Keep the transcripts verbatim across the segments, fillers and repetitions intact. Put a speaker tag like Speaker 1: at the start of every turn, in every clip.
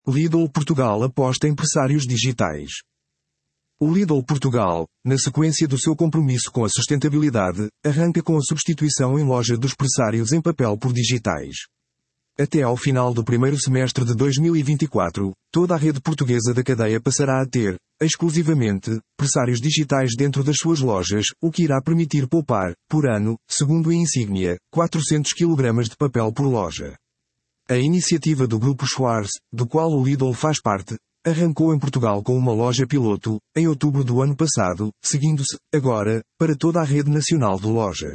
Speaker 1: Lidl Portugal aposta em pressários digitais. O Lidl Portugal, na sequência do seu compromisso com a sustentabilidade, arranca com a substituição em loja dos pressários em papel por digitais. Até ao final do primeiro semestre de dois mil e vinte e quatro, toda a rede portuguesa da cadeia passará a ter, exclusivamente, pressários digitais dentro das suas lojas, o que irá permitir poupar, por ano, segundo a Insignia, quatrocentos quilogramas de papel por loja. A iniciativa do Grupo Schwarz, do qual o Lidl faz parte, arrancou em Portugal com uma loja piloto, em outubro do ano passado, seguindo-se, agora, para toda a rede nacional de lojas.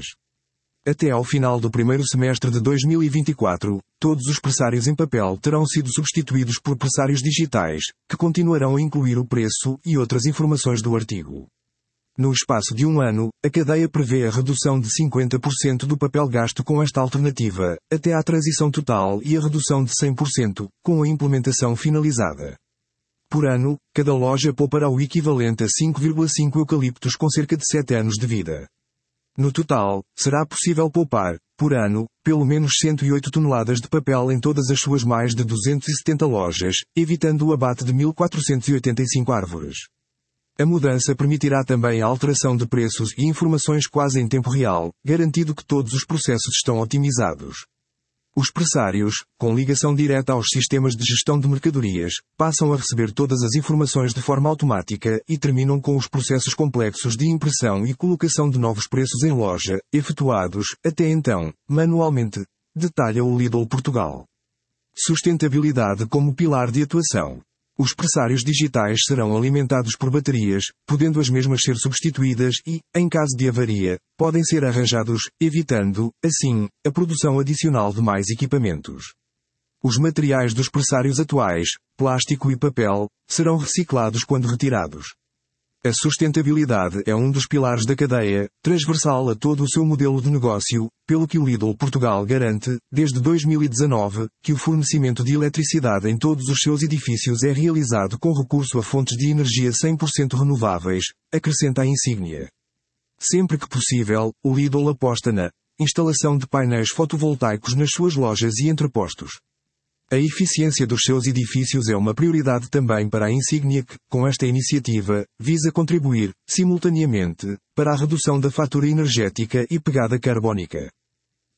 Speaker 1: Até ao final do primeiro semestre de dois mil e vinte e quatro, todos os pressários em papel terão sido substituídos por pressários digitais, que continuarão a incluir o preço e outras informações do artigo. No espaço de um ano, a cadeia prevê a redução de cinquenta por cento do papel gasto com esta alternativa, até à transição total e a redução de cem por cento, com a implementação finalizada. Por ano, cada loja poupará o equivalente a cinco vírgula cinco eucaliptos com cerca de sete anos de vida. No total, será possível poupar, por ano, pelo menos cento e oito toneladas de papel em todas as suas mais de duzentas e setenta lojas, evitando o abate de mil quatrocentas e oitenta e cinco árvores. A mudança permitirá também a alteração de preços e informações quase em tempo real, garantindo que todos os processos estão otimizados. Os pressários, com ligação direta aos sistemas de gestão de mercadorias, passam a receber todas as informações de forma automática e terminam com os processos complexos de impressão e colocação de novos preços em loja, efetuados, até então, manualmente, detalha o Lidl Portugal. Sustentabilidade como pilar de atuação. Os pressários digitais serão alimentados por baterias, podendo as mesmas ser substituídas e, em caso de avaria, podem ser arranjados, evitando, assim, a produção adicional de mais equipamentos. Os materiais dos pressários atuais, plástico e papel, serão reciclados quando retirados. A sustentabilidade é um dos pilares da cadeia, transversal a todo o seu modelo de negócio, pelo que o Lidl Portugal garante, desde dois mil e dezanove, que o fornecimento de eletricidade em todos os seus edifícios é realizado com recurso a fontes de energia cem por cento renováveis, acrescenta a Insignia. Sempre que possível, o Lidl aposta na instalação de painéis fotovoltaicos nas suas lojas e entrepostos. A eficiência dos seus edifícios é uma prioridade também para a Insignia que, com esta iniciativa, visa contribuir, simultaneamente, para a redução da fatura energética e pegada carbónica.